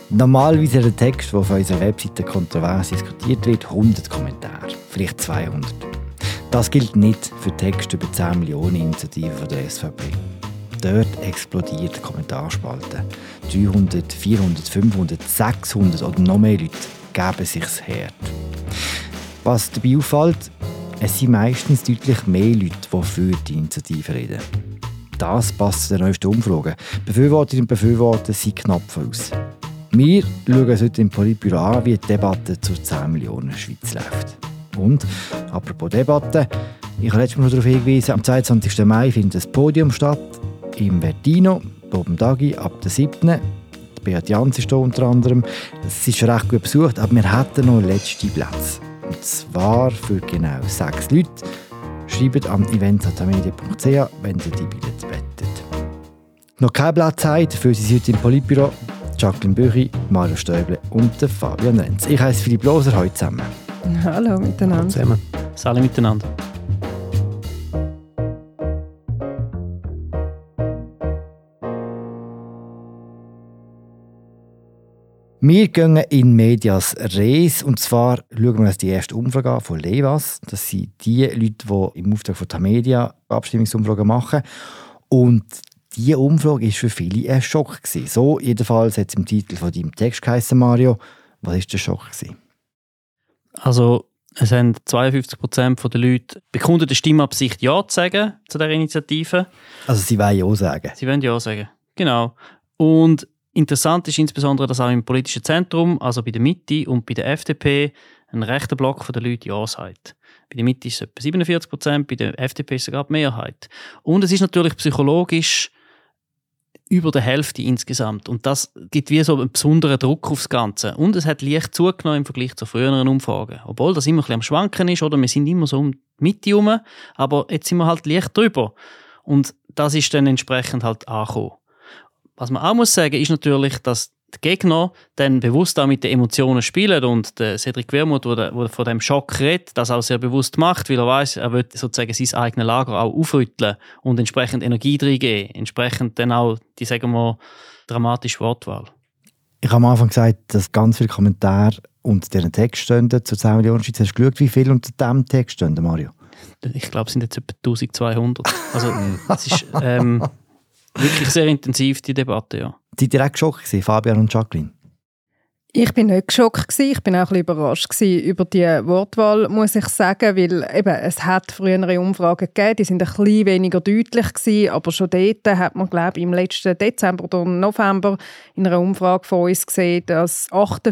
Normalerweise hat ein Text, der auf unserer Webseite kontrovers diskutiert wird, 100 Kommentare, vielleicht 200. Das gilt nicht für Texte über 10 Millionen Initiativen von der SVP. Dort explodiert die Kommentarspalte. 300, 400, 500, 600 oder noch mehr Leute geben sich's hart. Was dabei auffällt, es sind meistens deutlich mehr Leute, die für die Initiative reden. Das passt zu den neuesten Umfragen. Befürworterinnen und Befürworter sind knapp voraus. Wir schauen uns heute im Politbüro an, wie die Debatte zur 10 Millionen Schweiz läuft. Und, apropos Debatte, ich habe letztes Mal darauf hingewiesen, am 22. Mai findet ein Podium statt, im Vertino, oben Dagi, ab der 7. Beat Jans ist hier unter anderem. Es ist schon recht gut besucht, aber wir hätten noch letzte Plätze. Und zwar für genau 6 Leute. Schreibt an events@tamedia.ch, wenn ihr die Billette wettet. Noch kein Platz haben, dafür sind Sie heute im Politbüro Jacqueline Büchi, Mario Stäuble und Fabian Renz. Ich heiße Philipp Loser, heute zusammen. Hallo miteinander. Hallo zusammen. Salut miteinander. Wir gehen in Medias Res, und zwar schauen wir uns die erste Umfrage an von Levas. Das sind die Leute, die im Auftrag von Tamedia Abstimmungsumfragen machen. Und diese Umfrage war für viele ein Schock. So jedenfalls hat es im Titel von deinem Text geheißen, Mario. Was war der Schock? Also, es haben 52% der Leute bekundet, eine Stimmabsicht Ja zu sagen zu dieser Initiative. Also sie wollen Ja sagen? Sie wollen Ja sagen, genau. Und interessant ist insbesondere, dass auch im politischen Zentrum, also bei der Mitte und bei der FDP, ein rechter Block der Leute Ja sagt. Bei der Mitte ist es etwa 47%, bei der FDP ist es sogar die Mehrheit. Und es ist natürlich psychologisch über der Hälfte insgesamt. Und das gibt wie so einen besonderen Druck aufs Ganze. Und es hat leicht zugenommen im Vergleich zu früheren Umfragen. Obwohl das immer ein bisschen am Schwanken ist, oder? Wir sind immer so um die Mitte herum, aber jetzt sind wir halt leicht drüber. Und das ist dann entsprechend halt angekommen. Was man auch muss sagen, ist natürlich, dass die Gegner dann bewusst auch mit den Emotionen spielen und der Cedric Wermuth, der von dem Schock redet, das auch sehr bewusst macht, weil er weiss, er will sozusagen sein eigenes Lager auch aufrütteln und entsprechend Energie reingeben, entsprechend dann auch die, sagen wir, dramatische Wortwahl. Ich habe am Anfang gesagt, dass ganz viele Kommentare unter diesen Text stehen zu 10 Millionen Schweiz. Hast du geschaut, wie viele unter diesem Text stehen, Mario? Ich glaube, es sind jetzt etwa 1200. Also es ist wirklich sehr intensiv, die Debatte, ja. Seid ihr auch geschockt gewesen, Fabian und Jacqueline? Ich bin nicht geschockt gewesen. Ich bin auch ein bisschen überrascht gewesen über die Wortwahl, muss ich sagen, weil eben, es hat frühere Umfragen gegeben, die sind ein bisschen weniger deutlich gewesen, aber schon dort hat man, glaube ich, im letzten Dezember oder November in einer Umfrage von uns gesehen, dass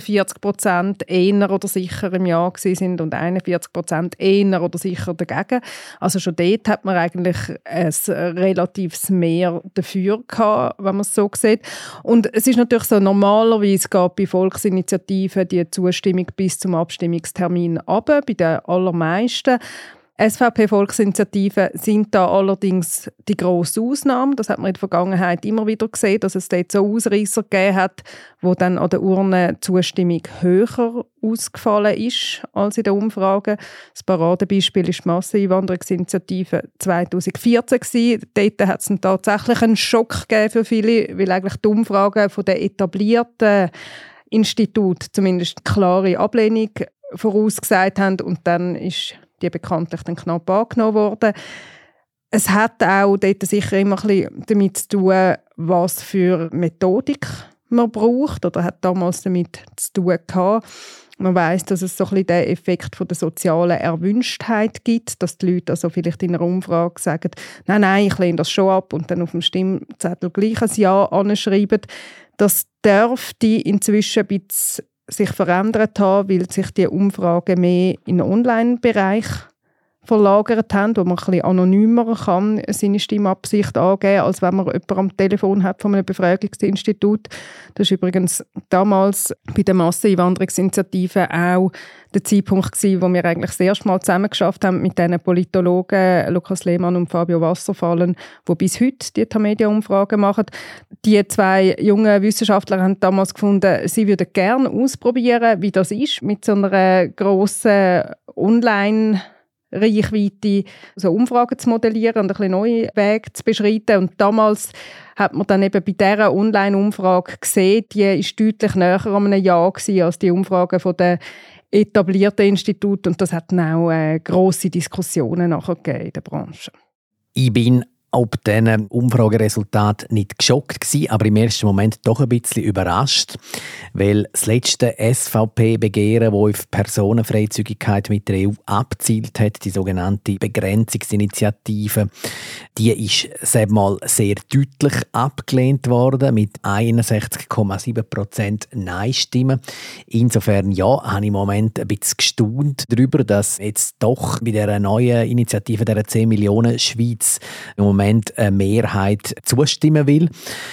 48% eher oder sicher im Ja sind und 41% eher oder sicher dagegen. Also schon dort hat man eigentlich ein relatives Mehr dafür gehabt, wenn man es so sieht. Und es ist natürlich so, normalerweise geht bei Volksinitiativen die Zustimmung bis zum Abstimmungstermin runter, bei den allermeisten. SVP-Volksinitiativen sind da allerdings die grosse Ausnahme. Das hat man in der Vergangenheit immer wieder gesehen, dass es dort so Ausreisser gegeben hat, wo dann an der Urne die Zustimmung höher ausgefallen ist als in den Umfragen. Das Paradebeispiel ist die Masseneinwanderungsinitiative 2014 gewesen. Dort hat es tatsächlich einen Schock gegeben für viele, weil eigentlich die Umfragen von den etablierten Institut zumindest klare Ablehnung vorausgesagt haben und dann ist die bekanntlich dann knapp angenommen worden. Es hat auch dort sicher immer ein bisschen damit zu tun, was für Methodik man braucht oder hat damals damit zu tun gehabt. Man weiss, dass es so ein bisschen den Effekt von der sozialen Erwünschtheit gibt, dass die Leute also vielleicht in einer Umfrage sagen, nein, ich lehne das schon ab und dann auf dem Stimmzettel gleich ein Ja anschreiben. Das dürfte inzwischen ein bisschen sich verändert haben, weil sich die Umfragen mehr in den Online-Bereich verlagert haben, wo man ein bisschen anonymer kann seine Stimmabsicht angeben kann, als wenn man jemanden am Telefon hat von einem Befragungsinstitut. Das war übrigens damals bei der Masseneinwanderungsinitiative auch der Zeitpunkt gewesen, wo wir eigentlich das erste Mal zusammen geschafft haben mit diesen Politologen Lukas Lehmann und Fabio Wasserfallen, die bis heute die Tamedia-Umfragen machen. Die zwei jungen Wissenschaftler haben damals gefunden, sie würden gerne ausprobieren, wie das ist mit so einer grossen Online- Reichweite so Umfragen zu modellieren und ein bisschen neue Wege zu beschreiten. Und damals hat man dann eben bei dieser Online-Umfrage gesehen, die ist deutlich näher an einem Ja gewesen als die Umfragen von den etablierten Instituten. Und das hat dann auch grosse Diskussionen nachher gegeben in der Branche. Ich bin ob diesen Umfrageresultat nicht geschockt gewesen, aber im ersten Moment doch ein bisschen überrascht, weil das letzte SVP-Begehren, das auf Personenfreizügigkeit mit der EU abzielt hat, die sogenannte Begrenzungsinitiative, die ist mal sehr deutlich abgelehnt worden mit 61,7% Nein-Stimmen. Insofern ja, habe ich im Moment ein bisschen gestaunt darüber, dass jetzt doch bei dieser neuen Initiative, der 10 Millionen Schweiz, im Moment eine Mehrheit zustimmen will.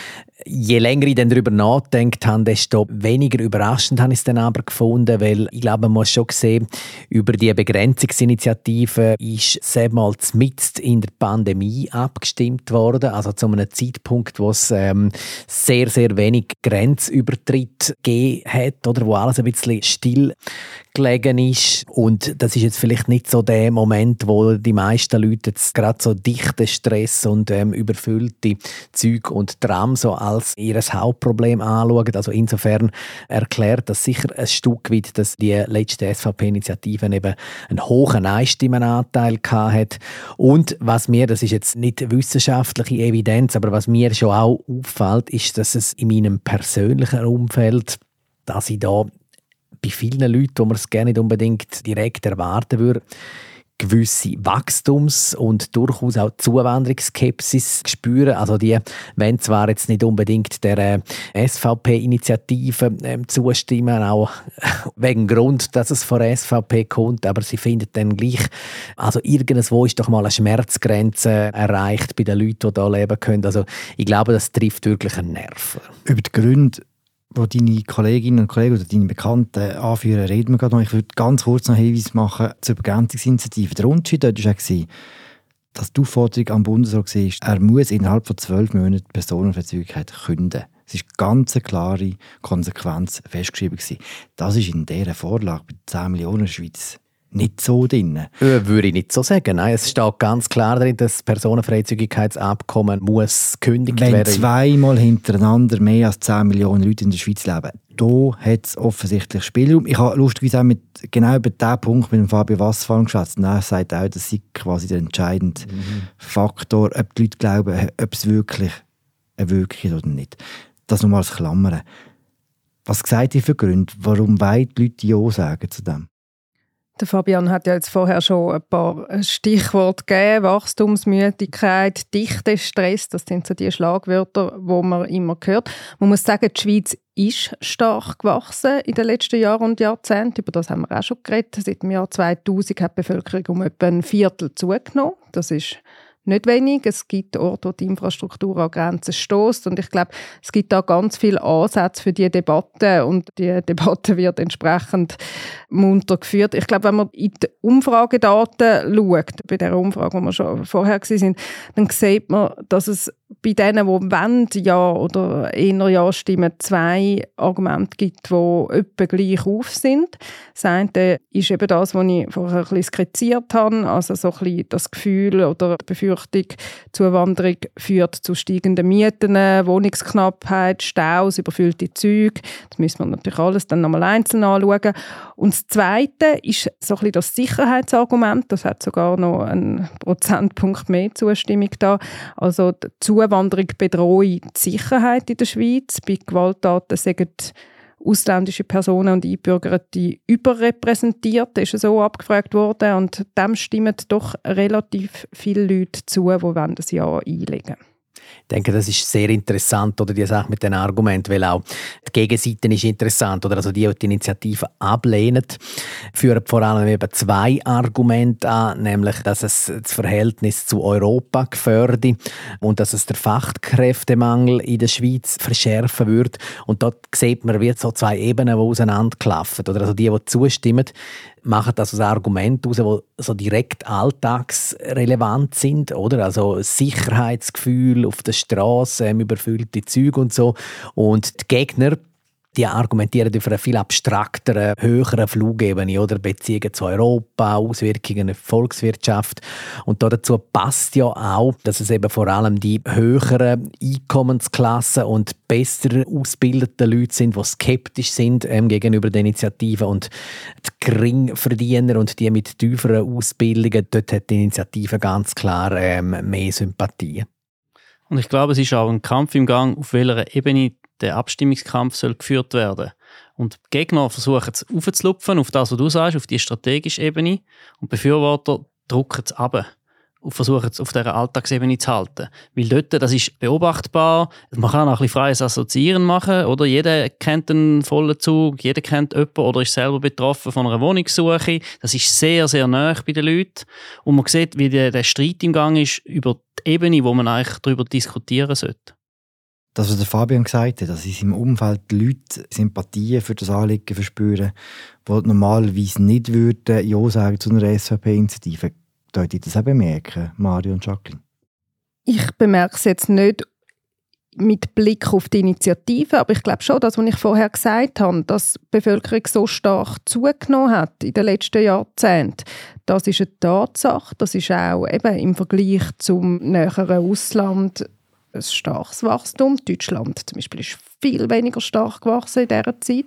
Je länger ich dann darüber nachgedacht habe, desto weniger überraschend habe ich es dann aber gefunden, weil ich glaube, man muss schon sehen, über die Begrenzungsinitiative ist mal mitten in der Pandemie abgestimmt worden, also zu einem Zeitpunkt, wo es sehr, sehr wenig Grenzübertritt gegeben hat, oder wo alles ein bisschen still gelegen ist. Und das ist jetzt vielleicht nicht so der Moment, wo die meisten Leute jetzt gerade so dichten Stress und überfüllte Züge und Tram so als ihr Hauptproblem anschauen. Also insofern erklärt das sicher ein Stück weit, dass die letzte SVP-Initiative eben einen hohen Nein-Stimmenanteil hatte. Und was mir, das ist jetzt nicht wissenschaftliche Evidenz, aber was mir schon auch auffällt, ist, dass es in meinem persönlichen Umfeld, dass ich da bei vielen Leuten, wo man es gerne nicht unbedingt direkt erwarten würde, gewisse Wachstums- und durchaus auch Zuwanderungsskepsis spüren. Also die wollen zwar jetzt nicht unbedingt der SVP-Initiative zustimmen, auch wegen Grund, dass es von der SVP kommt, aber sie finden dann gleich, also irgendwo ist doch mal eine Schmerzgrenze erreicht bei den Leuten, die hier leben können. Also ich glaube, das trifft wirklich einen Nerv. Über die Gründe, wo deine Kolleginnen und Kollegen oder deine Bekannten anführen, reden wir gerade noch. Ich würde ganz kurz noch einen Hinweis machen zur Begrenzungsinitiative. Der Unterschied dort war, dass die Aufforderung am Bundesrat war, er muss innerhalb von 12 Monaten die Personenfreizügigkeit künden. Es war ganz eine klare Konsequenz festgeschrieben. Das ist in dieser Vorlage bei 10 Millionen in der Schweiz nicht so drin. Würde ich nicht so sagen. Nein, es steht ganz klar drin, dass das Personenfreizügigkeitsabkommen muss gekündigt werden. Wenn zweimal hintereinander mehr als 10 Millionen Leute in der Schweiz leben, da hat es offensichtlich Spielraum. Ich habe lustigerweise auch genau über diesen Punkt mit dem Fabio Wassfall geschätzt. Er sagt auch, das sei quasi der entscheidende Faktor, ob die Leute glauben, ob es wirklich eine Wirkung oder nicht. Das nochmal als Klammern. Was sagt ihr für Gründe, warum wollen die Leute Ja sagen zu dem? Der Fabian hat ja jetzt vorher schon ein paar Stichworte gegeben. Wachstumsmüdigkeit, Dichtestress, das sind so die Schlagwörter, die man immer hört. Man muss sagen, die Schweiz ist stark gewachsen in den letzten Jahren und Jahrzehnten. Über das haben wir auch schon geredet. Seit dem Jahr 2000 hat die Bevölkerung um etwa ein Viertel zugenommen. Das ist nicht wenig. Es gibt Orte, wo die Infrastruktur an Grenzen stößt. Und ich glaube, es gibt da ganz viele Ansätze für diese Debatte. Und die Debatte wird entsprechend munter geführt. Ich glaube, wenn man in die Umfragedaten schaut, bei der Umfrage, wo wir schon vorher waren, dann sieht man, dass es bei denen, die wollen, Ja oder eher Ja stimmen, zwei Argumente gibt, die etwa gleich auf sind. Das eine ist eben das, was ich vorher ein bisschen skizziert habe, also so ein bisschen das Gefühl oder die Befürchtung, Zuwanderung führt zu steigenden Mieten, Wohnungsknappheit, Staus, überfüllte Züge. Das müssen wir natürlich alles dann nochmal einzeln anschauen. Und das Zweite ist so ein bisschen das Sicherheitsargument. Das hat sogar noch einen Prozentpunkt mehr Zustimmung da. Also die Zuwanderung bedroht die Sicherheit in der Schweiz. Bei Gewalttaten sind ausländische Personen und Einbürgerte überrepräsentiert, ist so abgefragt worden. Und dem stimmen doch relativ viele Leute zu, die das Ja einlegen wollen. Ich denke, das ist sehr interessant, oder die Sache mit den Argumenten, weil auch die Gegenseite ist interessant, oder also die Initiative ablehnen, führen vor allem eben zwei Argumente an, nämlich, dass es das Verhältnis zu Europa gefährde und dass es der Fachkräftemangel in der Schweiz verschärfen würde. Und dort sieht man, wie so zwei Ebenen, die auseinanderklaffen. Oder also die zustimmen, machen das als Argument heraus, die so direkt alltagsrelevant sind, oder? Also Sicherheitsgefühl auf der Straße, überfüllte Züge und so. Und die Gegner Die argumentieren auf einer viel abstrakteren, höheren Flugebene, oder Beziehungen zu Europa, Auswirkungen auf die Volkswirtschaft. Und dazu passt ja auch, dass es eben vor allem die höheren Einkommensklassen und besser ausgebildeten Leute sind, die skeptisch sind gegenüber den Initiativen, und die Geringverdiener und die mit tieferen Ausbildungen, dort hat die Initiative ganz klar mehr Sympathie. Und ich glaube, es ist auch ein Kampf im Gang, auf welcher Ebene der Abstimmungskampf soll geführt werden. Und die Gegner versuchen es aufzulupfen auf das, was du sagst, auf die strategische Ebene. Und die Befürworter drücken es runter und versuchen es auf dieser Alltagsebene zu halten. Weil dort, das ist beobachtbar, man kann auch ein bisschen freies Assoziieren machen, oder? Jeder kennt einen vollen Zug, jeder kennt jemanden oder ist selber betroffen von einer Wohnungssuche. Das ist sehr, sehr nahe bei den Leuten. Und man sieht, wie der Streit im Gang ist über die Ebene, wo man eigentlich darüber diskutieren sollte. Das, was der Fabian gesagt hat, dass in seinem Umfeld die Leute Sympathien für das Anliegen verspüren, die normalerweise nicht würden Ja sagen zu einer SVP-Initiative. Könnt ihr das auch bemerken, Mario und Jacqueline? Ich bemerke es jetzt nicht mit Blick auf die Initiative, aber ich glaube schon, das, was ich vorher gesagt habe, dass die Bevölkerung so stark zugenommen hat in den letzten Jahrzehnten, das ist eine Tatsache. Das ist auch eben im Vergleich zum näheren Ausland ein starkes Wachstum. Deutschland zum Beispiel ist viel weniger stark gewachsen in dieser Zeit.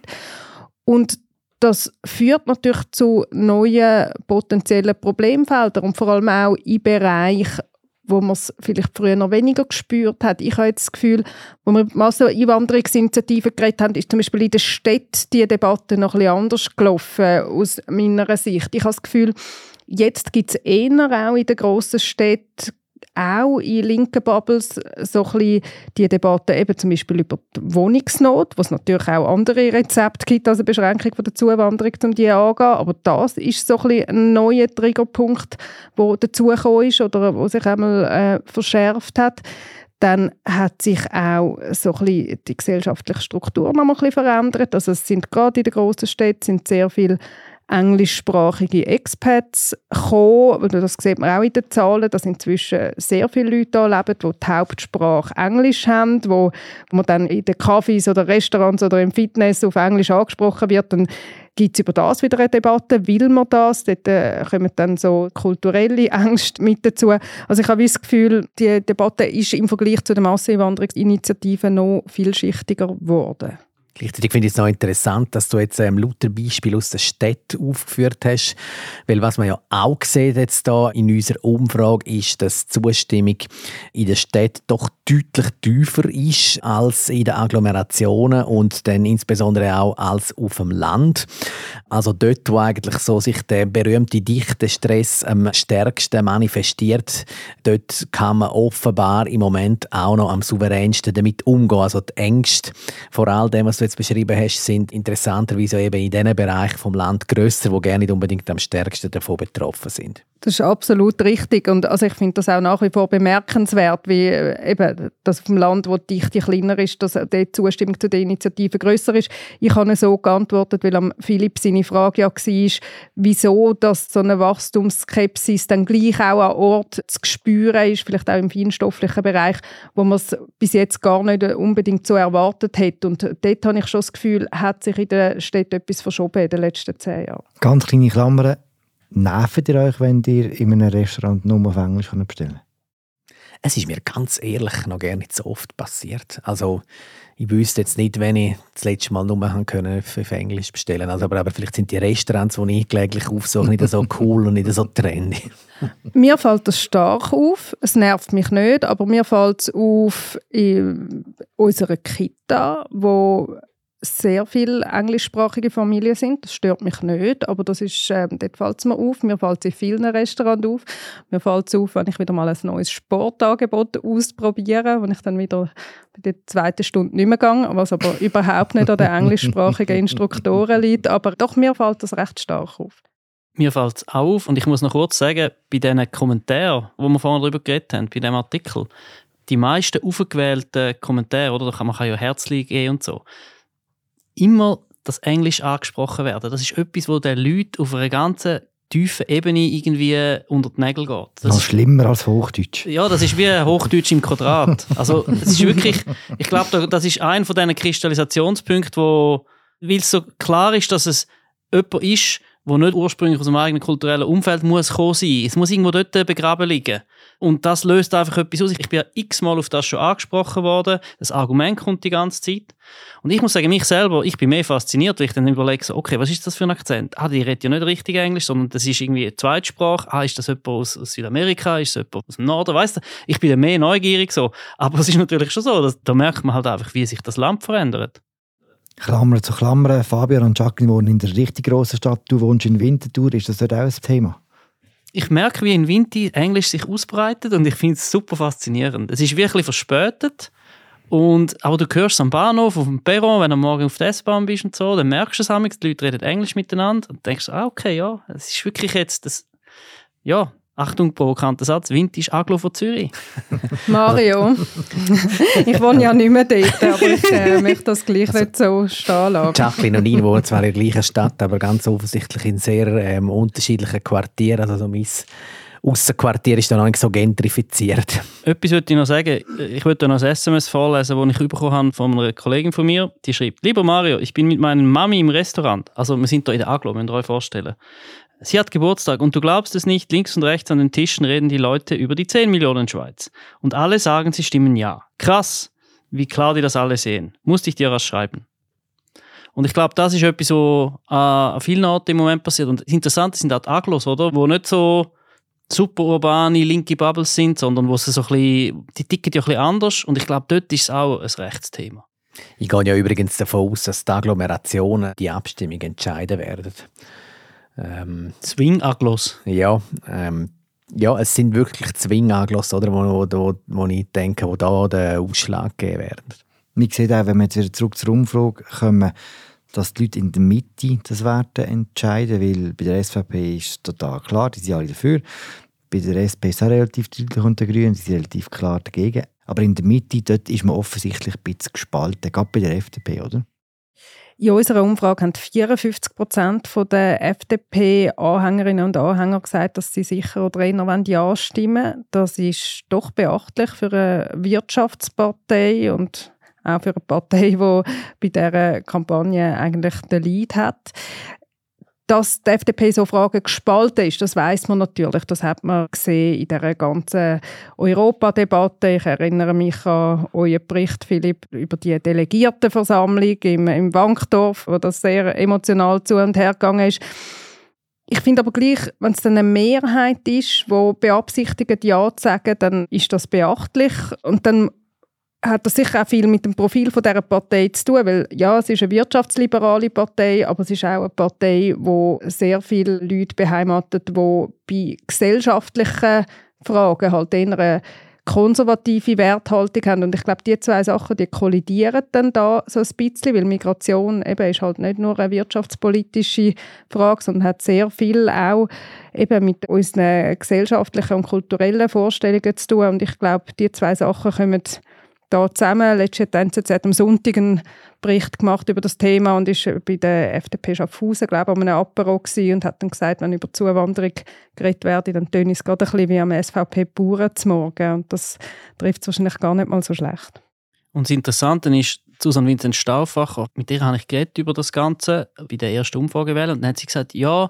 Und das führt natürlich zu neuen potenziellen Problemfeldern und vor allem auch in Bereichen, wo man es vielleicht früher noch weniger gespürt hat. Ich habe jetzt das Gefühl, wo wir mit Masseneinwanderungsinitiativen geredet haben, ist zum Beispiel in der Stadt die Debatte noch ein bisschen anders gelaufen, aus meiner Sicht. Ich habe das Gefühl, jetzt gibt es eher auch in den grossen Städten, auch in linken Bubbles, so ein bisschen die Debatte eben zum Beispiel über die Wohnungsnot, wo es natürlich auch andere Rezepte gibt als eine Beschränkung von der Zuwanderung, um die anzugehen. Aber das ist so ein bisschen ein neuer Triggerpunkt, der dazugekommen ist oder der sich einmal verschärft hat. Dann hat sich auch so ein bisschen die gesellschaftliche Struktur noch mal ein bisschen verändert. Also es sind gerade in den grossen Städten sind sehr viele englischsprachige Expats gekommen. Das sieht man auch in den Zahlen, dass inzwischen sehr viele Leute hier leben, die die Hauptsprache Englisch haben, wo man dann in den Cafés oder Restaurants oder im Fitness auf Englisch angesprochen wird. Dann gibt es über das wieder eine Debatte. Will man das? Dort kommen dann so kulturelle Ängste mit dazu. Also ich habe das Gefühl, die Debatte ist im Vergleich zu der Masseneinwanderungsinitiative noch vielschichtiger geworden. Gleichzeitig finde ich es noch interessant, dass du jetzt lauter Beispiele aus der Stadt aufgeführt hast, weil was man ja auch sieht jetzt da in unserer Umfrage ist, dass die Zustimmung in der Stadt doch deutlich tiefer ist als in den Agglomerationen und dann insbesondere auch als auf dem Land. Also dort, wo eigentlich so sich der berühmte Dichtestress am stärksten manifestiert, dort kann man offenbar im Moment auch noch am souveränsten damit umgehen. Also die Ängste vor all dem, was du jetzt beschrieben hast, sind interessanterweise eben in diesen Bereichen vom Land grösser, die gerne nicht unbedingt am stärksten davon betroffen sind. Das ist absolut richtig und also ich finde das auch nach wie vor bemerkenswert, wie eben, dass auf dem Land, wo die Dichte kleiner ist, dass die Zustimmung zu der Initiative grösser ist. Ich habe so geantwortet, weil am Philipp seine Frage ja war, wieso dass so eine Wachstumsskepsis dann gleich auch an Ort zu spüren ist, vielleicht auch im feinstofflichen Bereich, wo man es bis jetzt gar nicht unbedingt so erwartet hat. Und dort habe ich schon das Gefühl, hat sich in der Stadt etwas verschoben in den letzten 10 Jahren. Ganz kleine Klammern. Nervt ihr euch, wenn ihr in einem Restaurant nur auf Englisch bestellen könnt? Es ist mir ganz ehrlich noch gar nicht so oft passiert. Also ich wüsste jetzt nicht, wenn ich das letzte Mal nur auf Englisch bestellen konnte. Aber vielleicht sind die Restaurants, die ich gelegentlich aufsuche, nicht so cool und nicht so trendy. Mir fällt das stark auf. Es nervt mich nicht, aber mir fällt es auf in unserer Kita, wo sehr viele englischsprachige Familien sind. Das stört mich nicht, aber das ist, dort fällt es mir auf. Mir fällt es in vielen Restaurants auf. Mir fällt es auf, wenn ich wieder mal ein neues Sportangebot ausprobiere, wo ich dann wieder bei der zweiten Stunde nicht mehr gehe, was aber überhaupt nicht an den englischsprachigen Instruktoren liegt. Aber doch, mir fällt das recht stark auf. Mir fällt es auch auf, und ich muss noch kurz sagen, bei diesen Kommentaren, wo wir vorhin darüber geredet haben, bei diesem Artikel, die meisten aufgewählten Kommentare, oder man kann ja Herzli geben und so, immer das Englisch angesprochen werden. Das ist etwas, wo den Leuten auf einer ganzen tiefen Ebene irgendwie unter die Nägel geht. Das noch ist schlimmer als Hochdeutsch. Ja, das ist wie Hochdeutsch im Quadrat. Also es ist wirklich, ich glaube, das ist einer von diesen Kristallisationspunkten, weil es so klar ist, dass es jemand ist, der nicht ursprünglich aus dem eigenen kulturellen Umfeld muss kommen sein. Es muss irgendwo dort begraben liegen. Und das löst einfach etwas aus. Ich bin ja x-mal auf das schon angesprochen worden. Das Argument kommt die ganze Zeit. Und ich muss sagen, mich selber, ich bin mehr fasziniert, weil ich dann überlege, so, okay, was ist das für ein Akzent? Die redet ja nicht richtig Englisch, sondern das ist irgendwie eine Zweitsprache. Ist das jemand aus Südamerika? Ist das jemand aus dem Norden? Weißt du, ich bin ja mehr neugierig so. Aber es ist natürlich schon so, da merkt man halt einfach, wie sich das Land verändert. Klammer zu Klammer, Fabian und Jacqueline wohnen in der richtig grossen Stadt. Du wohnst in Winterthur. Ist das dort auch ein Thema? Ich merke, wie in Winti Englisch sich ausbreitet und ich finde es super faszinierend. Es ist wirklich verspätet, aber du hörst es am Bahnhof, auf dem Perron, wenn du morgen auf der S-Bahn bist und so, dann merkst du es manchmal, die Leute reden Englisch miteinander und denkst, okay, ja, es ist wirklich jetzt das, ja, Achtung, provokanter Satz, Winti ist Agglo von Zürich. Mario, ich wohne ja nicht mehr dort, aber ich möchte das gleich nicht so stehen lassen. Jacqueline und ich wohnen zwar in der gleichen Stadt, aber ganz offensichtlich in sehr unterschiedlichen Quartieren. Also mein Aussenquartier ist da noch nicht so gentrifiziert. Etwas wollte ich noch sagen. Ich wollte noch ein SMS vorlesen, das ich bekommen habe von einer Kollegin von mir. Die schreibt: Lieber Mario, ich bin mit meiner Mami im Restaurant. Also wir sind hier in der Agglo, müsst ihr euch vorstellen. Sie hat Geburtstag und du glaubst es nicht, links und rechts an den Tischen reden die Leute über die 10 Millionen Schweiz. Und alle sagen, sie stimmen ja. Krass, wie klar die das alle sehen. Musste ich dir was schreiben. Und ich glaube, das ist etwas, was an vielen Orten im Moment passiert. Und das Interessante sind auch die Agglos, oder? Wo nicht so super urbane, linke Bubbles sind, sondern wo sie so ein bisschen, die ticken ja ein bisschen anders. Und ich glaube, dort ist es auch ein Rechtsthema. Ich gehe ja übrigens davon aus, dass die Agglomerationen die Abstimmung entscheiden werden. Swing-Aglos. Ja, es sind wirklich Zwing-Aglos, oder, wo ich denke, wo da den Ausschlag geben werden. Man sieht auch, wenn wir jetzt wieder zurück zur Umfrage kommen, dass die Leute in der Mitte das werden entscheiden, weil bei der SVP ist es total klar, die sind alle dafür. Bei der SP ist es auch relativ deutlich unter den Grünen, die sind relativ klar dagegen. Aber in der Mitte, dort ist man offensichtlich ein bisschen gespalten, gerade bei der FDP, oder? In unserer Umfrage haben 54% der FDP-Anhängerinnen und Anhänger gesagt, dass sie sicher oder eher Ja stimmen wollen. Das ist doch beachtlich für eine Wirtschaftspartei und auch für eine Partei, die bei dieser Kampagne eigentlich den Lead hat. Dass die FDP so Fragen gespalten ist, das weiss man natürlich. Das hat man gesehen in dieser ganzen Europadebatte. Ich erinnere mich an euren Bericht, Philipp, über die Delegiertenversammlung im Wankdorf, wo das sehr emotional zu und her gegangen ist. Ich finde aber gleich, wenn es dann eine Mehrheit ist, die beabsichtigt, Ja zu sagen, dann ist das beachtlich. Und dann hat das sicher auch viel mit dem Profil von dieser Partei zu tun, weil ja, es ist eine wirtschaftsliberale Partei, aber es ist auch eine Partei, die sehr viele Leute beheimatet, die bei gesellschaftlichen Fragen halt eher eine konservative Werthaltung haben. Und ich glaube, die zwei Sachen, die kollidieren dann da so ein bisschen, weil Migration eben ist halt nicht nur eine wirtschaftspolitische Frage, sondern hat sehr viel auch eben mit unseren gesellschaftlichen und kulturellen Vorstellungen zu tun. Und ich glaube, die zwei Sachen kommen da zusammen. Letztes Jahr hat die NZZ am Sonntag einen Bericht gemacht über das Thema und ist bei der FDP Schaffhausen, glaube ich, an einem Apero und hat dann gesagt, wenn über Zuwanderung geredet werde, dann töne es gerade ein bisschen wie am SVP-Bauernzmorgen. Und das trifft es wahrscheinlich gar nicht mal so schlecht. Und das Interessante ist, Susanne Vincent Stauffacher, mit der habe ich geredet über das Ganze bei der ersten Umfragewelle und dann hat sie gesagt, ja,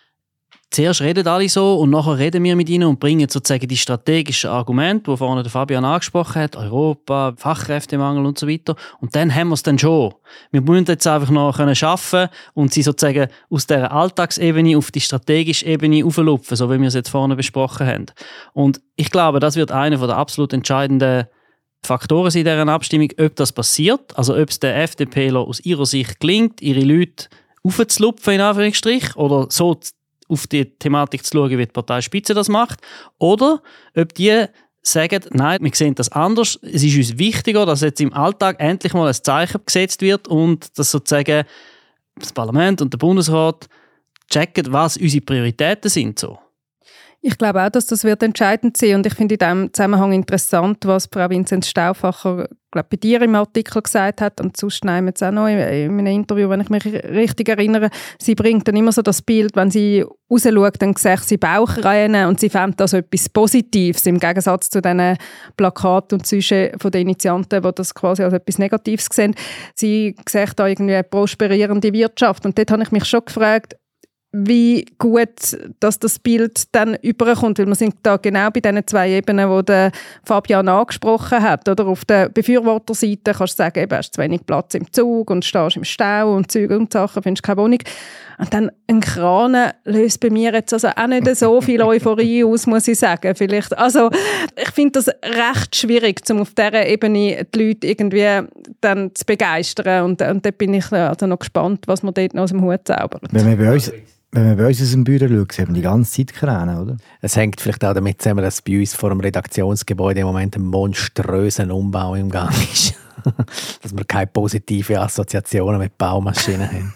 zuerst reden alle so und nachher reden wir mit ihnen und bringen sozusagen die strategischen Argumente, die vorhin der Fabian angesprochen hat, Europa, Fachkräftemangel und so weiter. Und dann haben wir es dann schon. Wir müssen jetzt einfach noch arbeiten und sie sozusagen aus dieser Alltagsebene auf die strategische Ebene auflupfen, so wie wir es jetzt vorhin besprochen haben. Und ich glaube, das wird einer der absolut entscheidenden Faktoren in dieser Abstimmung, ob das passiert, also ob es der FDP aus ihrer Sicht gelingt, ihre Leute aufzulupfen, in Anführungsstrich, oder so auf die Thematik zu schauen, wie die Parteispitze das macht, oder ob die sagen, nein, wir sehen das anders, es ist uns wichtiger, dass jetzt im Alltag endlich mal ein Zeichen gesetzt wird und dass sozusagen das Parlament und der Bundesrat checken, was unsere Prioritäten sind. So. Ich glaube auch, dass das wird entscheidend sein. Und ich finde in diesem Zusammenhang interessant, was Frau Vinzenz Stauffacher bei dir im Artikel gesagt hat und sonst nehmen wir es auch noch in einem Interview, wenn ich mich richtig erinnere. Sie bringt dann immer so das Bild, wenn sie rausschaut, dann sehe sie Bauchrennen und sie fände das etwas Positives im Gegensatz zu diesen Plakaten und Sujets von den Initianten, die das quasi als etwas Negatives sehen. Sie sieht da irgendwie eine prosperierende Wirtschaft. Und dort habe ich mich schon gefragt, wie gut dass das Bild dann überkommt, weil wir sind da genau bei diesen zwei Ebenen, die der Fabian angesprochen hat. Oder auf der Befürworterseite kannst du sagen, eben, hast zu wenig Platz im Zug und stehst im Stau und Züge und Sachen, findest keine Wohnung. Und dann ein Kran löst bei mir jetzt also auch nicht so viel Euphorie aus, muss ich sagen. Vielleicht, also ich finde das recht schwierig, um auf dieser Ebene die Leute irgendwie dann zu begeistern. Und da bin ich also noch gespannt, was man dort noch aus dem Hut zaubert. Wenn man bei uns aus dem Büro schaut, sieht man die ganze Zeit Kräne, oder? Es hängt vielleicht auch damit zusammen, dass bei uns vor dem Redaktionsgebäude im Moment ein monströser Umbau im Gang ist. Dass wir keine positiven Assoziationen mit Baumaschinen haben.